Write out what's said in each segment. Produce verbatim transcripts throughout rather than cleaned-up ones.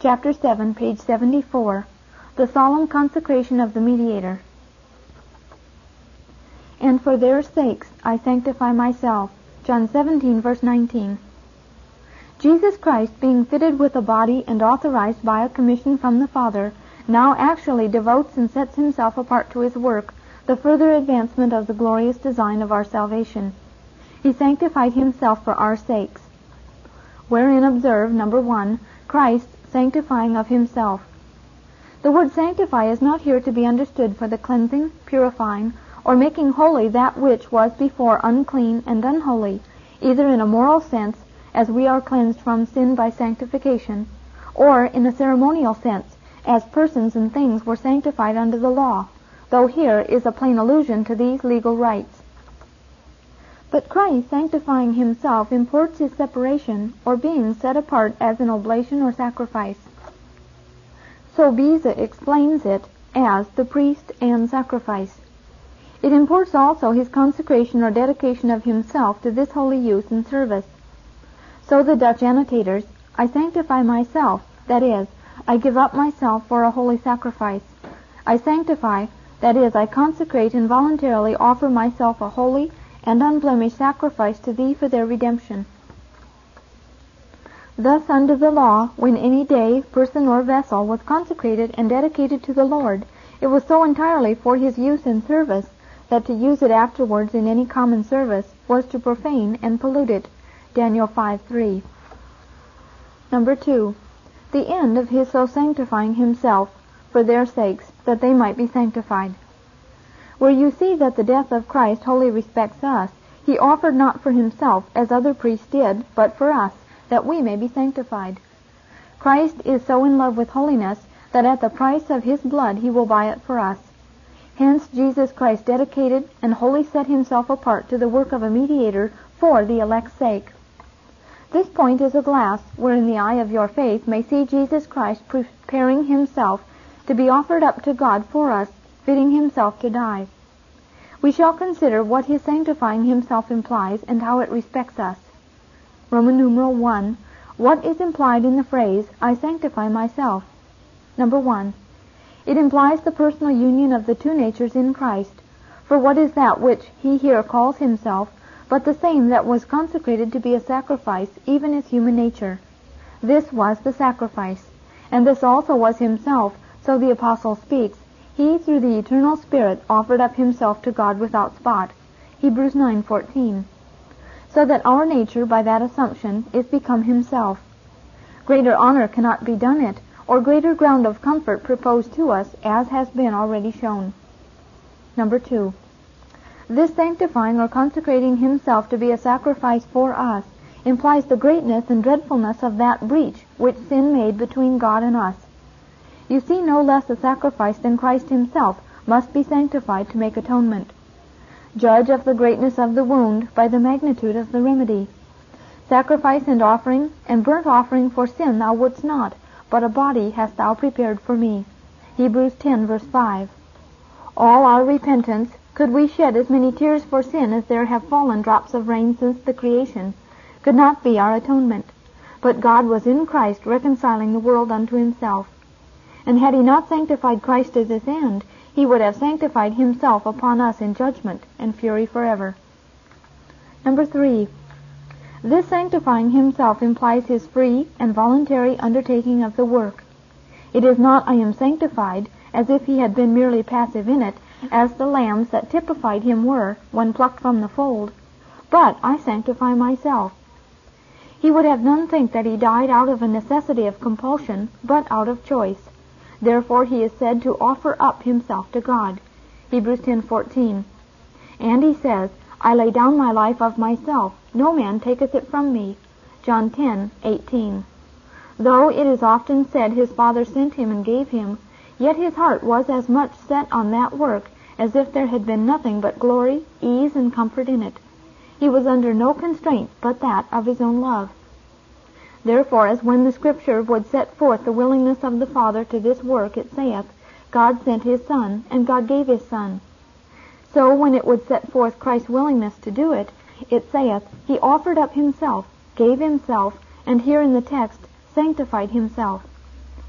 chapter seven, page seventy-four, the solemn consecration of the mediator. And for their sakes I sanctify myself. John seventeen, verse nineteen. Jesus Christ, being fitted with a body and authorized by a commission from the Father, now actually devotes and sets himself apart to his work, the further advancement of the glorious design of our salvation. He sanctified himself for our sakes. Wherein observe, number one, Christ sanctifying of himself. The word sanctify is not here to be understood for the cleansing, purifying, or making holy that which was before unclean and unholy, either in a moral sense, as we are cleansed from sin by sanctification, or in a ceremonial sense, as persons and things were sanctified under the law, though here is a plain allusion to these legal rites. But Christ sanctifying himself imports his separation, or being set apart as an oblation or sacrifice. So Beza explains it as the priest and sacrifice. It imports also his consecration or dedication of himself to this holy use and service. So the Dutch annotators, I sanctify myself, that is, I give up myself for a holy sacrifice. I sanctify, that is, I consecrate and voluntarily offer myself a holy and unblemished sacrifice to thee for their redemption. Thus under the law, when any day, person, or vessel was consecrated and dedicated to the Lord, it was so entirely for his use and service that to use it afterwards in any common service was to profane and pollute it. Daniel five three. Number two, the end of his so sanctifying himself for their sakes, that they might be sanctified. Where you see that the death of Christ wholly respects us, he offered not for himself, as other priests did, but for us, that we may be sanctified. Christ is so in love with holiness that at the price of his blood he will buy it for us. Hence Jesus Christ dedicated and wholly set himself apart to the work of a mediator for the elect's sake. This point is a glass wherein the eye of your faith may see Jesus Christ preparing himself to be offered up to God for us, fitting himself to die. We shall consider what his sanctifying himself implies and how it respects us. Roman numeral one. What is implied in the phrase, I sanctify myself? Number one. It implies the personal union of the two natures in Christ. For what is that which he here calls himself, but the same that was consecrated to be a sacrifice, even as human nature? This was the sacrifice. And this also was himself, so the apostle speaks. He, through the eternal Spirit, offered up himself to God without spot. Hebrews nine fourteen. So that our nature, by that assumption, is become himself. Greater honor cannot be done it, or greater ground of comfort proposed to us, as has been already shown. Number two. This sanctifying or consecrating himself to be a sacrifice for us implies the greatness and dreadfulness of that breach which sin made between God and us. You see, no less a sacrifice than Christ himself must be sanctified to make atonement. Judge of the greatness of the wound by the magnitude of the remedy. Sacrifice and offering and burnt offering for sin thou wouldst not, but a body hast thou prepared for me. Hebrews ten, verse five. All our repentance, could we shed as many tears for sin as there have fallen drops of rain since the creation, could not be our atonement. But God was in Christ reconciling the world unto himself. And had he not sanctified Christ as his end, he would have sanctified himself upon us in judgment and fury forever. Number three. This sanctifying himself implies his free and voluntary undertaking of the work. It is not, I am sanctified, as if he had been merely passive in it, as the lambs that typified him were when plucked from the fold, but I sanctify myself. He would have none think that he died out of a necessity of compulsion, but out of choice. Therefore he is said to offer up himself to God. Hebrews ten fourteen. And he says, I lay down my life of myself, no man taketh it from me. John ten eighteen. Though it is often said his Father sent him and gave him, yet his heart was as much set on that work as if there had been nothing but glory, ease, and comfort in it. He was under no constraint but that of his own love. Therefore, as when the Scripture would set forth the willingness of the Father to this work, it saith, God sent his Son, and God gave his Son. So when it would set forth Christ's willingness to do it, it saith, he offered up himself, gave himself, and here in the text, sanctified himself.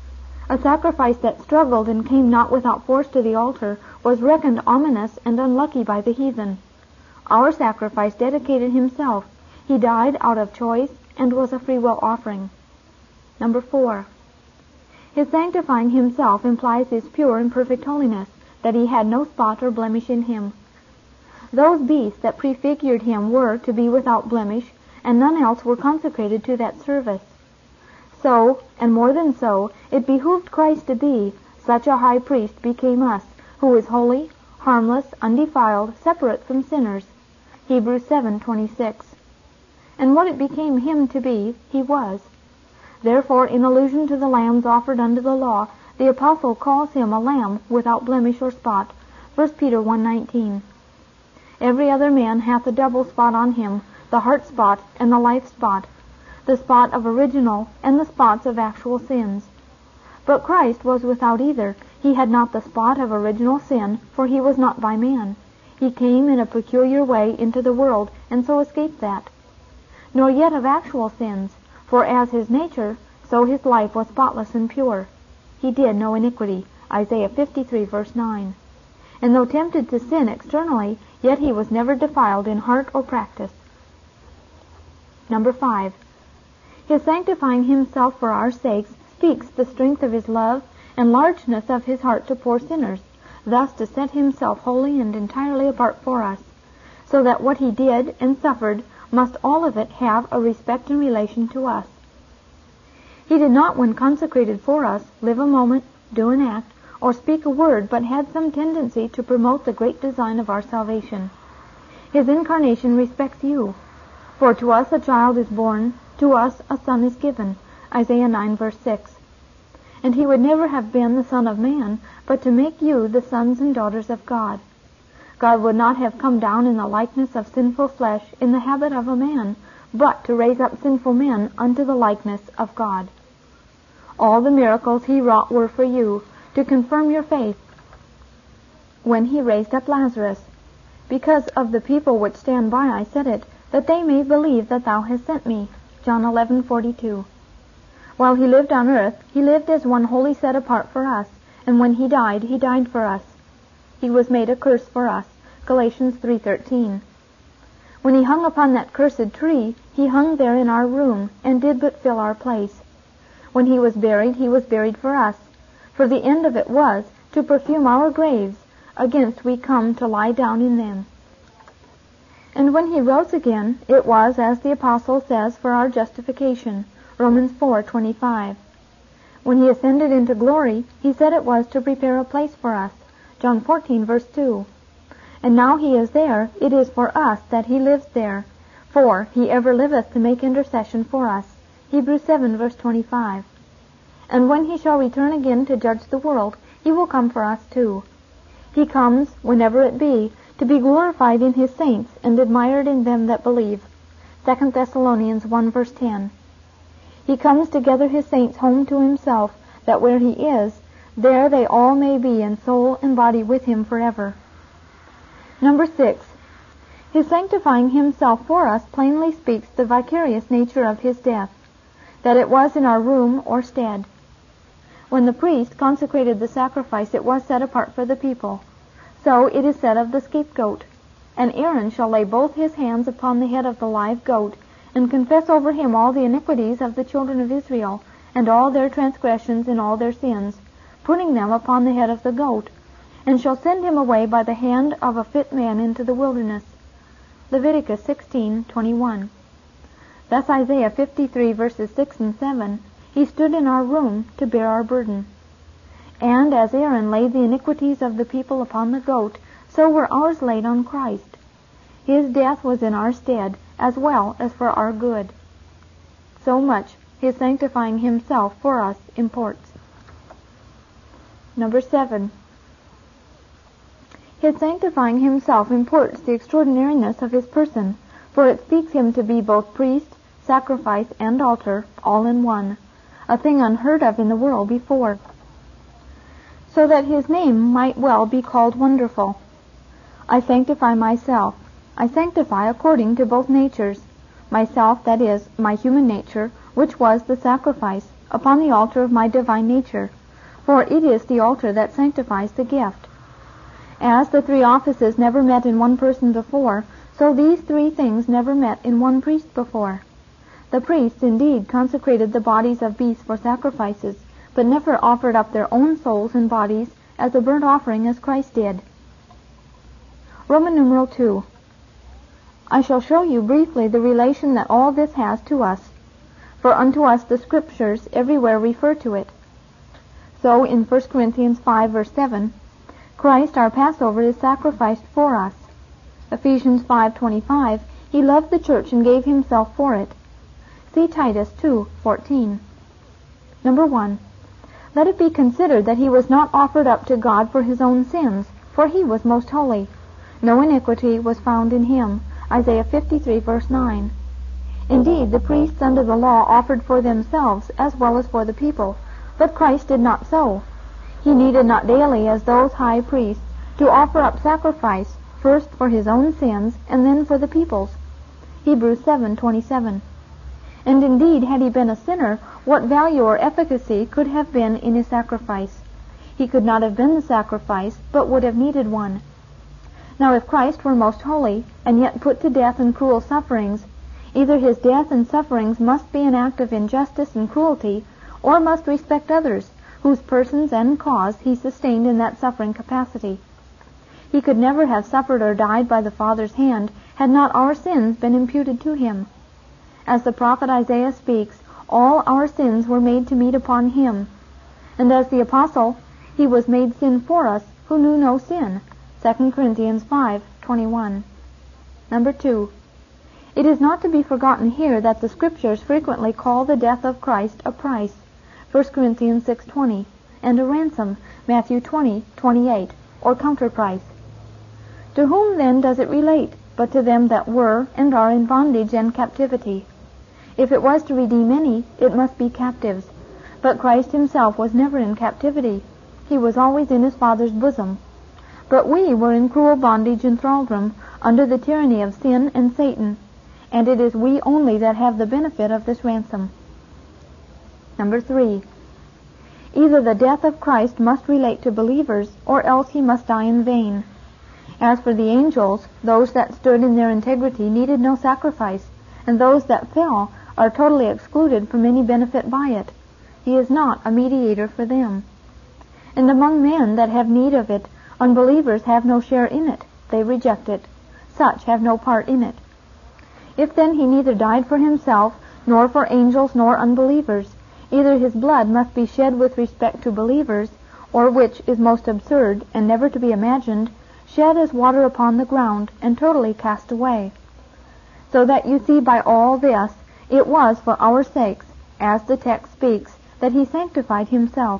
A sacrifice that struggled and came not without force to the altar was reckoned ominous and unlucky by the heathen. Our sacrifice dedicated himself. He died out of choice and was a free will offering. Number four. His sanctifying himself implies his pure and perfect holiness, that he had no spot or blemish in him. Those beasts that prefigured him were to be without blemish, and none else were consecrated to that service. So, and more than so, it behooved Christ to be, such a high priest became us, who is holy, harmless, undefiled, separate from sinners. Hebrews seven twenty-six. And what it became him to be, he was. Therefore, in allusion to the lambs offered under the law, the apostle calls him a lamb without blemish or spot. First Peter one nineteen. Every other man hath a double spot on him, the heart spot and the life spot, the spot of original and the spots of actual sins. But Christ was without either. He had not the spot of original sin, for he was not by man. He came in a peculiar way into the world, and so escaped that. Nor yet of actual sins, for as his nature, so his life was spotless and pure. He did no iniquity. Isaiah fifty-three, verse nine. And though tempted to sin externally, yet he was never defiled in heart or practice. Number five. His sanctifying himself for our sakes speaks the strength of his love and largeness of his heart to poor sinners, thus to set himself wholly and entirely apart for us, so that what he did and suffered must all of it have a respect and relation to us. He did not, when consecrated for us, live a moment, do an act, or speak a word, but had some tendency to promote the great design of our salvation. His incarnation respects you. For to us a child is born, to us a son is given. Isaiah nine, verse six. And he would never have been the Son of Man, but to make you the sons and daughters of God. God would not have come down in the likeness of sinful flesh in the habit of a man, but to raise up sinful men unto the likeness of God. All the miracles he wrought were for you, to confirm your faith. When he raised up Lazarus, because of the people which stand by I said it, that they may believe that thou hast sent me. John eleven forty-two. While he lived on earth, he lived as one wholly set apart for us, and when he died, he died for us. He was made a curse for us. Galatians three thirteen. When he hung upon that cursed tree, he hung there in our room, and did but fill our place. When he was buried, he was buried for us. For the end of it was, to perfume our graves, against we come to lie down in them. And when he rose again, it was, as the apostle says, for our justification. Romans four twenty-five. When he ascended into glory, he said it was to prepare a place for us. John fourteen, verse two. And now he is there, it is for us that he lives there. For he ever liveth to make intercession for us. Hebrews seven, verse twenty-five. And when he shall return again to judge the world, he will come for us too. He comes, whenever it be, to be glorified in his saints and admired in them that believe. Second Thessalonians one, verse ten. He comes to gather his saints home to himself, that where he is, there they all may be in soul and body with him forever. Number six. His sanctifying himself for us plainly speaks the vicarious nature of his death, that it was in our room or stead. When the priest consecrated the sacrifice, it was set apart for the people. So it is said of the scapegoat, And Aaron shall lay both his hands upon the head of the live goat, and confess over him all the iniquities of the children of Israel, and all their transgressions and all their sins, putting them upon the head of the goat, and shall send him away by the hand of a fit man into the wilderness. Leviticus sixteen twenty-one. Thus Isaiah fifty-three, verses six and seven, he stood in our room to bear our burden. And as Aaron laid the iniquities of the people upon the goat, so were ours laid on Christ. His death was in our stead, as well as for our good. So much his sanctifying himself for us imports. Number seven. His sanctifying himself imports the extraordinariness of his person, for it speaks him to be both priest, sacrifice, and altar, all in one, a thing unheard of in the world before, so that his name might well be called Wonderful. I sanctify myself. I sanctify according to both natures. Myself, that is, my human nature, which was the sacrifice, upon the altar of my divine nature, for it is the altar that sanctifies the gift. As the three offices never met in one person before, so these three things never met in one priest before. The priests indeed consecrated the bodies of beasts for sacrifices, but never offered up their own souls and bodies as a burnt offering as Christ did. Roman numeral two. I shall show you briefly the relation that all this has to us, for unto us the Scriptures everywhere refer to it. So in First Corinthians five, verse seven, Christ our Passover is sacrificed for us. Ephesians five twenty-five, He loved the church and gave Himself for it. See Titus two fourteen. Number one. Let it be considered that He was not offered up to God for His own sins, for He was most holy. No iniquity was found in Him. Isaiah fifty-three, verse nine. Indeed, the priests under the law offered for themselves as well as for the people, but Christ did not so. He needed not daily, as those high priests, to offer up sacrifice, first for His own sins, and then for the people's. Hebrews seven twenty-seven. And indeed, had He been a sinner, what value or efficacy could have been in His sacrifice? He could not have been the sacrifice, but would have needed one. Now if Christ were most holy, and yet put to death in cruel sufferings, either His death and sufferings must be an act of injustice and cruelty, or must respect others, whose persons and cause He sustained in that suffering capacity. He could never have suffered or died by the Father's hand, had not our sins been imputed to Him. As the prophet Isaiah speaks, all our sins were made to meet upon Him. And as the apostle, He was made sin for us, who knew no sin. Second Corinthians five twenty-one. Number two. It is not to be forgotten here that the Scriptures frequently call the death of Christ a price, First Corinthians six twenty, and a ransom, Matthew twenty twenty-eight, or counterprice. To whom then does it relate, but to them that were and are in bondage and captivity? If it was to redeem any, it must be captives. But Christ Himself was never in captivity. He was always in His Father's bosom. But we were in cruel bondage and thraldom, under the tyranny of sin and Satan, and it is we only that have the benefit of this ransom. Number three. Either the death of Christ must relate to believers, or else He must die in vain. As for the angels, those that stood in their integrity needed no sacrifice, and those that fell are totally excluded from any benefit by it. He is not a mediator for them. And among men that have need of it, unbelievers have no share in it. They reject it. Such have no part in it. If then He neither died for Himself, nor for angels, nor unbelievers, either His blood must be shed with respect to believers, or, which is most absurd, and never to be imagined, shed as water upon the ground, and totally cast away. So that you see by all this, it was for our sakes, as the text speaks, that He sanctified Himself.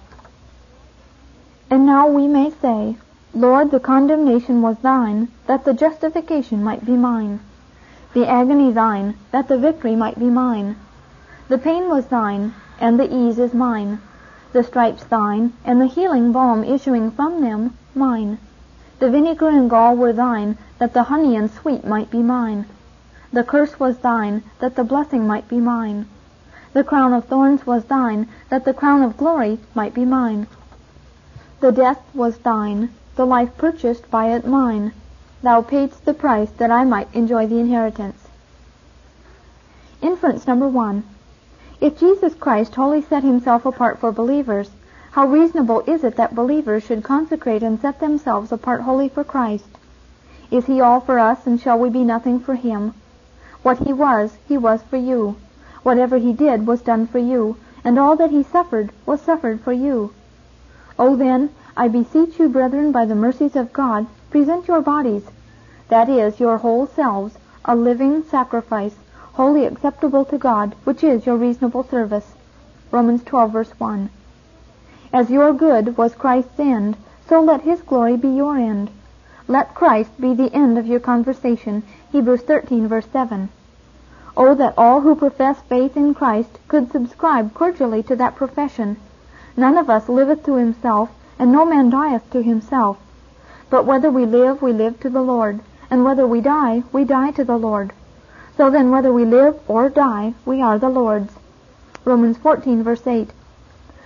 And now we may say, Lord, the condemnation was Thine, that the justification might be mine. The agony Thine, that the victory might be mine. The pain was Thine, and the ease is mine. The stripes Thine, and the healing balm issuing from them, mine. The vinegar and gall were Thine, that the honey and sweet might be mine. The curse was Thine, that the blessing might be mine. The crown of thorns was Thine, that the crown of glory might be mine. The death was Thine, the life purchased by it mine. Thou paidst the price that I might enjoy the inheritance. Inference number one. If Jesus Christ wholly set Himself apart for believers, how reasonable is it that believers should consecrate and set themselves apart wholly for Christ? Is He all for us, and shall we be nothing for Him? What He was, He was for you. Whatever He did was done for you, and all that He suffered was suffered for you. Oh then, I beseech you, brethren, by the mercies of God, present your bodies, that is, your whole selves, a living sacrifice, wholly acceptable to God, which is your reasonable service. Romans twelve, verse one. As your good was Christ's end, so let His glory be your end. Let Christ be the end of your conversation. Hebrews thirteen, verse seven. Oh, that all who profess faith in Christ could subscribe cordially to that profession. None of us liveth to himself, and no man dieth to himself. But whether we live, we live to the Lord, and whether we die, we die to the Lord. So then whether we live or die, we are the Lord's. Romans fourteen, verse eight.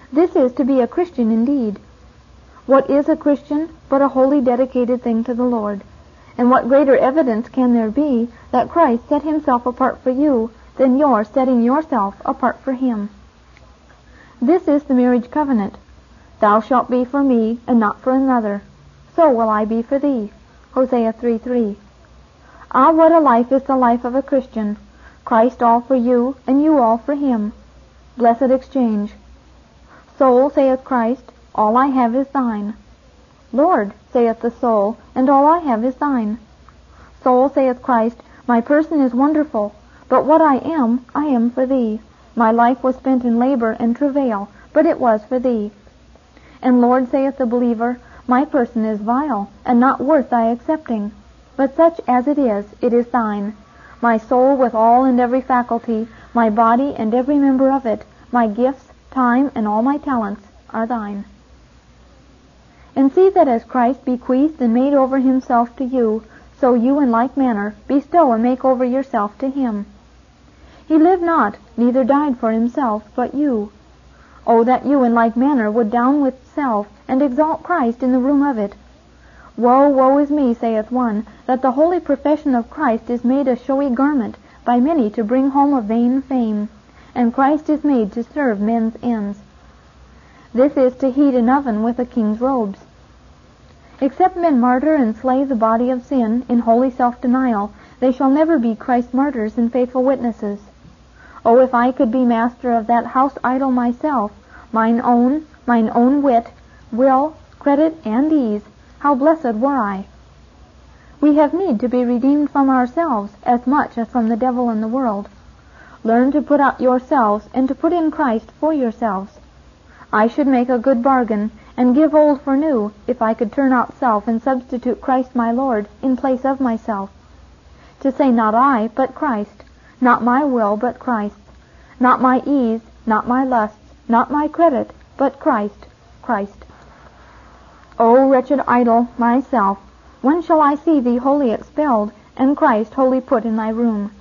This is to be a Christian indeed. What is a Christian but a wholly dedicated thing to the Lord? And what greater evidence can there be that Christ set himself apart for you than your setting yourself apart for him? This is the marriage covenant. Thou shalt be for me, and not for another. So will I be for thee. Hosea three three. Ah, what a life is the life of a Christian. Christ all for you, and you all for him. Blessed exchange. Soul, saith Christ, all I have is thine. Lord, saith the soul, and all I have is thine. Soul, saith Christ, my person is wonderful, but what I am, I am for thee. My life was spent in labor and travail, but it was for thee. And Lord, saith the believer, my person is vile, and not worth thy accepting. But such as it is, it is thine. My soul with all and every faculty, my body and every member of it, my gifts, time, and all my talents are thine. And see that as Christ bequeathed and made over himself to you, so you in like manner bestow and make over yourself to him. He lived not, neither died for himself, but you. Oh, that you in like manner would down with self, and exalt Christ in the room of it. Woe, woe is me, saith one, that the holy profession of Christ is made a showy garment by many to bring home a vain fame, and Christ is made to serve men's ends. This is to heat an oven with a king's robes. Except men martyr and slay the body of sin in holy self-denial, they shall never be Christ's martyrs and faithful witnesses. Oh, if I could be master of that house idol myself, mine own, mine own wit, will, credit, and ease, how blessed were I! We have need to be redeemed from ourselves as much as from the devil and the world. Learn to put out yourselves and to put in Christ for yourselves. I should make a good bargain and give old for new if I could turn out self and substitute Christ my Lord in place of myself. To say not I, but Christ, not my will, but Christ, not my ease, not my lusts, not my credit, but Christ, Christ. O wretched idol, myself, when shall I see thee wholly expelled, and Christ wholly put in thy room?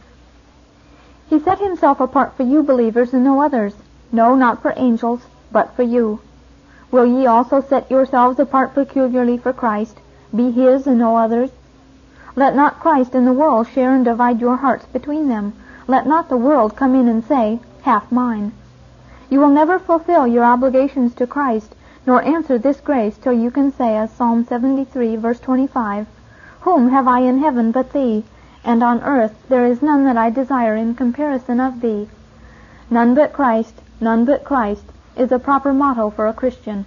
He set himself apart for you believers and no others, no, not for angels, but for you. Will ye also set yourselves apart peculiarly for Christ, be his and no others? Let not Christ and the world share and divide your hearts between them. Let not the world come in and say, half mine. You will never fulfill your obligations to Christ, nor answer this grace till you can say, as Psalm seventy-three, verse twenty-five, Whom have I in heaven but thee? And on earth there is none that I desire in comparison of thee. None but Christ, none but Christ, is a proper motto for a Christian.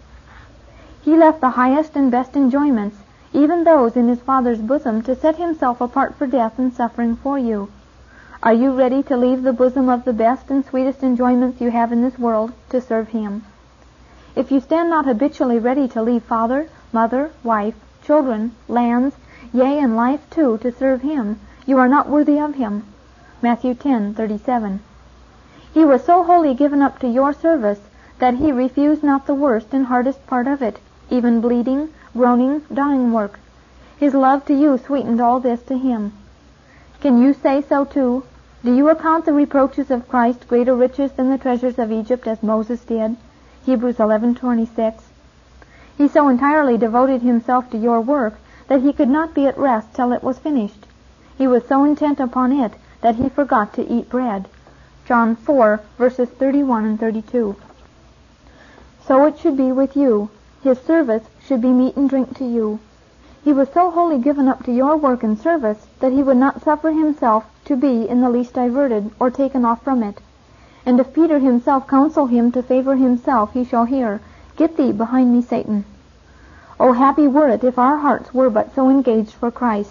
He left the highest and best enjoyments, even those in his Father's bosom, to set himself apart for death and suffering for you. Are you ready to leave the bosom of the best and sweetest enjoyments you have in this world to serve him? If you stand not habitually ready to leave father, mother, wife, children, lands, yea, and life too, to serve him, you are not worthy of him. Matthew ten thirty-seven. He was so wholly given up to your service that he refused not the worst and hardest part of it, even bleeding, groaning, dying work. His love to you sweetened all this to him. Can you say so too? Do you account the reproaches of Christ greater riches than the treasures of Egypt, as Moses did? Hebrews eleven twenty-six. He so entirely devoted himself to your work that he could not be at rest till it was finished. He was so intent upon it that he forgot to eat bread. John four, verses thirty-one and thirty-two. So it should be with you. His service should be meat and drink to you. He was so wholly given up to your work and service that he would not suffer himself to be in the least diverted or taken off from it. And if Peter himself counsel him to favor himself, he shall hear, Get thee behind me, Satan. Oh, happy were it if our hearts were but so engaged for Christ.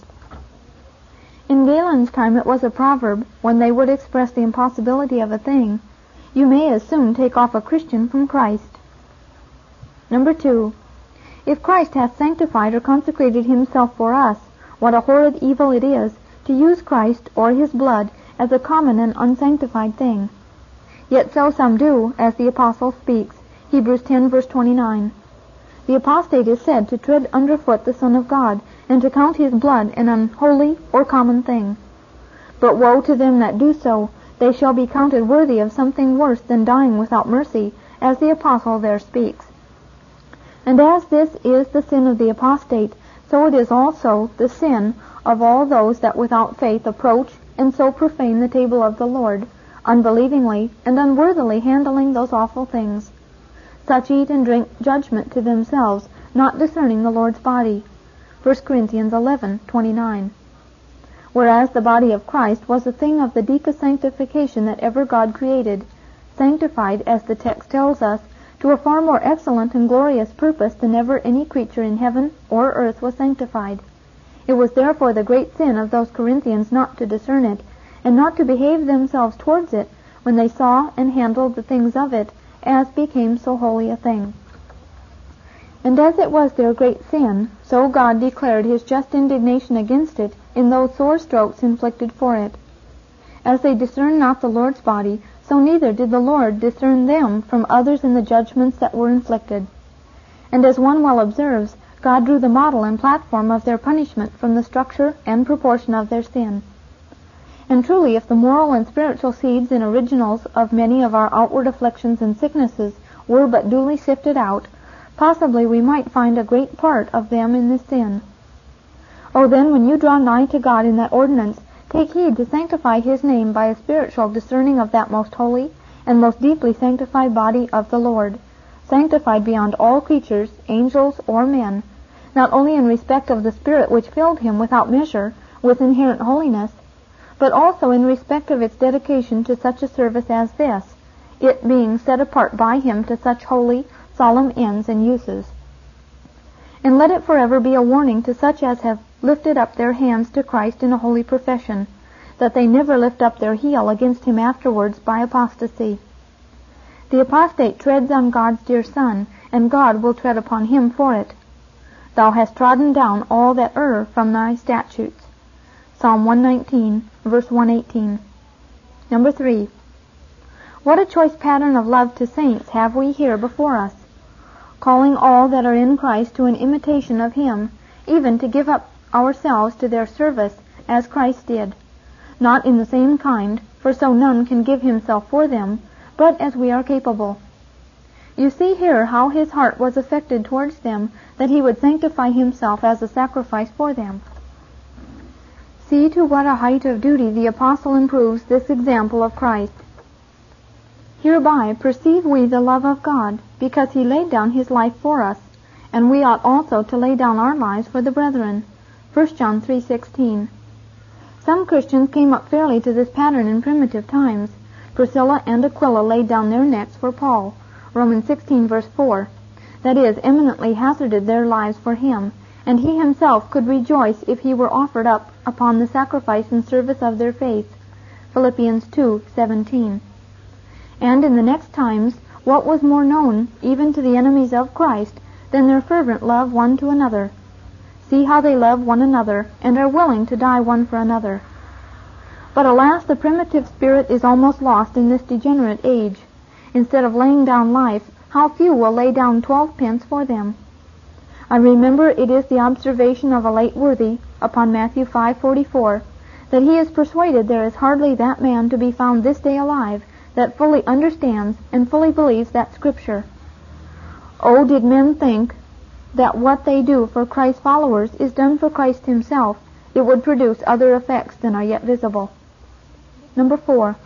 In Galen's time it was a proverb, when they would express the impossibility of a thing, You may as soon take off a Christian from Christ. Number two. If Christ hath sanctified or consecrated himself for us, what a horrid evil it is to use Christ or his blood as a common and unsanctified thing. Yet so some do, as the Apostle speaks, Hebrews ten, verse twenty-nine. The apostate is said to tread underfoot the Son of God, and to count his blood an unholy or common thing. But woe to them that do so! They shall be counted worthy of something worse than dying without mercy, as the apostle there speaks. And as this is the sin of the apostate, so it is also the sin of all those that without faith approach and so profane the table of the Lord, unbelievingly and unworthily handling those awful things. Such eat and drink judgment to themselves, not discerning the Lord's body. First Corinthians eleven twenty-nine. Whereas the body of Christ was a thing of the deepest sanctification that ever God created, sanctified, as the text tells us, to a far more excellent and glorious purpose than ever any creature in heaven or earth was sanctified. It was therefore the great sin of those Corinthians not to discern it, and not to behave themselves towards it when they saw and handled the things of it, as became so holy a thing. And as it was their great sin, so God declared his just indignation against it in those sore strokes inflicted for it. As they discerned not the Lord's body, so neither did the Lord discern them from others in the judgments that were inflicted. And as one well observes, God drew the model and platform of their punishment from the structure and proportion of their sin. And truly, if the moral and spiritual seeds and originals of many of our outward afflictions and sicknesses were but duly sifted out, possibly we might find a great part of them in this sin. Oh, then, when you draw nigh to God in that ordinance, take heed to sanctify his name by a spiritual discerning of that most holy and most deeply sanctified body of the Lord, sanctified beyond all creatures, angels or men, not only in respect of the Spirit which filled him without measure with inherent holiness, but also in respect of its dedication to such a service as this, it being set apart by him to such holy, solemn ends and uses. And let it forever be a warning to such as have lifted up their hands to Christ in a holy profession, that they never lift up their heel against him afterwards by apostasy. The apostate treads on God's dear Son, and God will tread upon him for it. Thou hast trodden down all that err from thy statutes. Psalm one nineteen, verse one eighteen. Number three. What a choice pattern of love to saints have we here before us, calling all that are in Christ to an imitation of him, even to give up ourselves to their service, as Christ did, not in the same kind, for so none can give himself for them, but as we are capable. You see here how his heart was affected towards them, that he would sanctify himself as a sacrifice for them. See to what a height of duty the apostle improves this example of Christ. Hereby perceive we the love of God, because he laid down his life for us, and we ought also to lay down our lives for the brethren. First John three sixteen. Some Christians came up fairly to this pattern in primitive times. Priscilla and Aquila laid down their necks for Paul, Romans sixteen verse four. That is, eminently hazarded their lives for him, and he himself could rejoice if he were offered up upon the sacrifice and service of their faith, Philippians two seventeen. And in the next times, what was more known, even to the enemies of Christ, than their fervent love one to another? See how they love one another, and are willing to die one for another. But alas, the primitive spirit is almost lost in this degenerate age. Instead of laying down life, how few will lay down twelve pence for them? I remember it is the observation of a late worthy, upon Matthew five forty-four, that he is persuaded there is hardly that man to be found this day alive that fully understands and fully believes that Scripture. Oh, did men think that what they do for Christ's followers is done for Christ himself, it would produce other effects than are yet visible. Number four.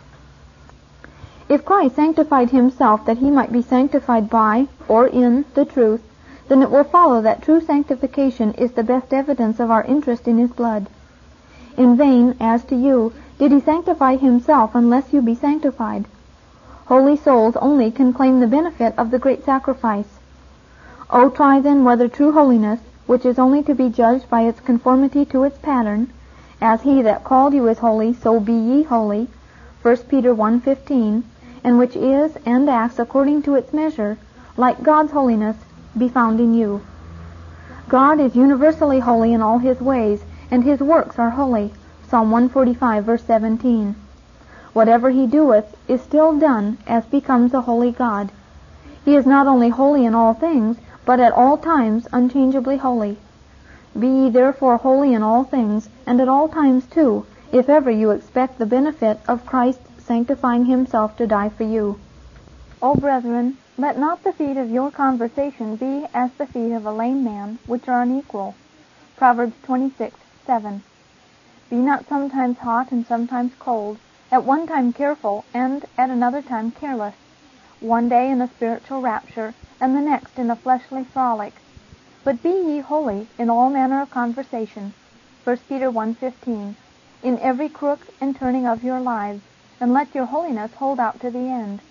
If Christ sanctified himself that he might be sanctified by, or in, the truth, then it will follow that true sanctification is the best evidence of our interest in his blood. In vain, as to you, did he sanctify himself unless you be sanctified. Holy souls only can claim the benefit of the great sacrifice. O try then whether true holiness, which is only to be judged by its conformity to its pattern, as he that called you is holy, so be ye holy, First Peter one fifteen, and which is and acts according to its measure, like God's holiness, be found in you. God is universally holy in all his ways, and his works are holy, Psalm one forty-five, verse seventeen. Whatever he doeth is still done as becomes a holy God. He is not only holy in all things, but at all times unchangeably holy. Be ye therefore holy in all things, and at all times too, if ever you expect the benefit of Christ sanctifying himself to die for you. O brethren, Let not the feet of your conversation be as the feet of a lame man, which are unequal. Proverbs twenty-six, seven. Be not sometimes hot and sometimes cold, at one time careful, and at another time careless, one day in a spiritual rapture, and the next in a fleshly frolic. But be ye holy in all manner of conversation, First Peter one fifteen, in every crook and turning of your lives, and let your holiness hold out to the end.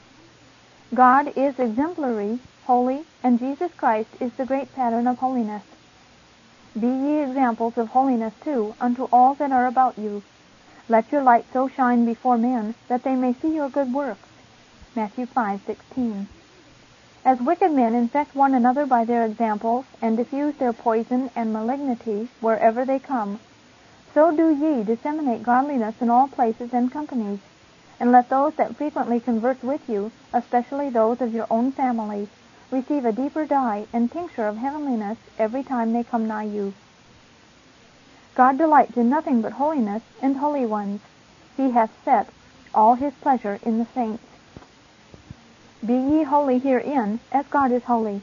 God is exemplary, holy, and Jesus Christ is the great pattern of holiness. Be ye examples of holiness too unto all that are about you. Let your light so shine before men that they may see your good works. Matthew five sixteen. As wicked men infect one another by their examples, and diffuse their poison and malignity wherever they come, so do ye disseminate godliness in all places and companies, and let those that frequently converse with you, especially those of your own families, receive a deeper dye and tincture of heavenliness every time they come nigh you. God delights in nothing but holiness and holy ones. He hath set all his pleasure in the saints. Be ye holy herein, as God is holy.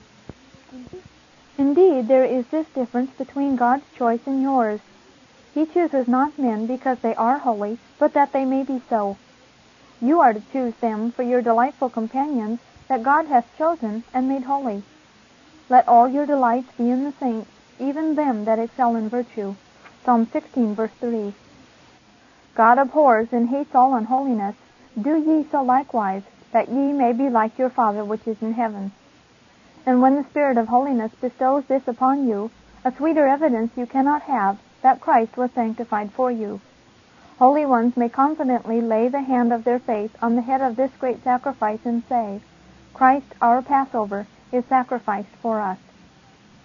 Indeed, there is this difference between God's choice and yours. He chooses not men because they are holy, but that they may be so. You are to choose them for your delightful companions that God hath chosen and made holy. Let all your delights be in the saints, even them that excel in virtue. Psalm sixteen, verse three. God abhors and hates all unholiness. Do ye so likewise, that ye may be like your Father which is in heaven. And when the Spirit of holiness bestows this upon you, a sweeter evidence you cannot have that Christ was sanctified for you. Holy ones may confidently lay the hand of their faith on the head of this great sacrifice and say, Christ, our Passover, is sacrificed for us.